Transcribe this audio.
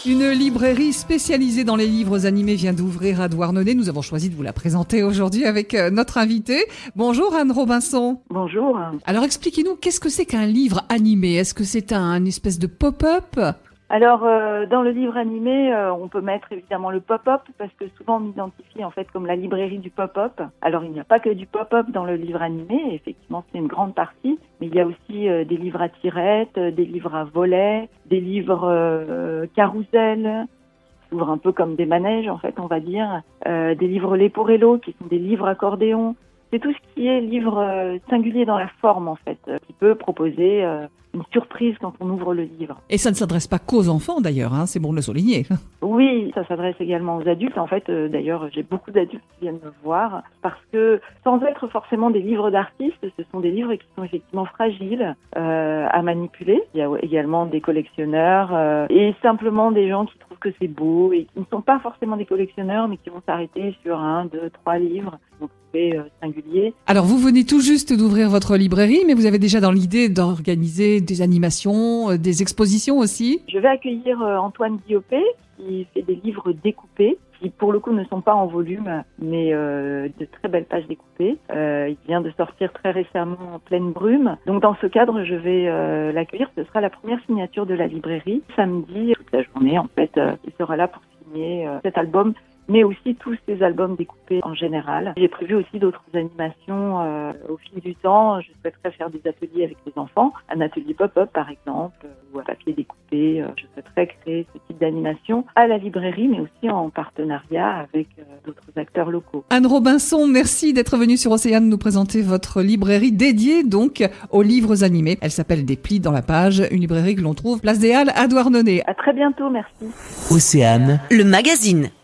Une librairie spécialisée dans les livres animés vient d'ouvrir à Douarnenez. Nous avons choisi de vous la présenter aujourd'hui avec notre invitée. Bonjour Anne Robinson. Bonjour. Alors expliquez-nous, qu'est-ce que c'est qu'un livre animé ? Est-ce que c'est un espèce de pop-up ? Alors, dans le livre animé, on peut mettre évidemment le pop-up parce que souvent on m'identifie en fait comme la librairie du pop-up. Alors, il n'y a pas que du pop-up dans le livre animé, effectivement c'est une grande partie, mais il y a aussi des livres à tirettes, des livres à volets, des livres carrousel, qui s'ouvrent un peu comme des manèges en fait, on va dire, des livres Leporello qui sont des livres accordéons. C'est tout ce qui est livre singulier dans la forme en fait, qui peut proposer une surprise quand on ouvre le livre. Et ça ne s'adresse pas qu'aux enfants d'ailleurs, c'est bon de le souligner. Oui, ça s'adresse également aux adultes. En fait, d'ailleurs, j'ai beaucoup d'adultes qui viennent me voir parce que, sans être forcément des livres d'artistes, ce sont des livres qui sont effectivement fragiles à manipuler. Il y a également des collectionneurs et simplement des gens qui trouvent que c'est beau et qui ne sont pas forcément des collectionneurs, mais qui vont s'arrêter sur 1, 2, 3 livres. Donc, singulier. Alors vous venez tout juste d'ouvrir votre librairie, mais vous avez déjà dans l'idée d'organiser des animations, des expositions aussi ? Je vais accueillir Antoine Diopé qui fait des livres découpés, qui pour le coup ne sont pas en volume, mais de très belles pages découpées. Il vient de sortir très récemment En pleine brume. Donc dans ce cadre, je vais l'accueillir. Ce sera la première signature de la librairie. Samedi, toute la journée en fait, il sera là pour signer cet album, mais aussi tous ces albums découpés en général. J'ai prévu aussi d'autres animations au fil du temps. Je souhaiterais faire des ateliers avec les enfants, un atelier pop-up par exemple, ou à papier découpé. Je souhaiterais créer ce type d'animation à la librairie, mais aussi en partenariat avec d'autres acteurs locaux. Anne Robinson, merci d'être venue sur Océane nous présenter votre librairie dédiée donc aux livres animés. Elle s'appelle Des plis dans la page, une librairie que l'on trouve place des Halles à Douarnenez. À très bientôt, merci. Océane, le magazine.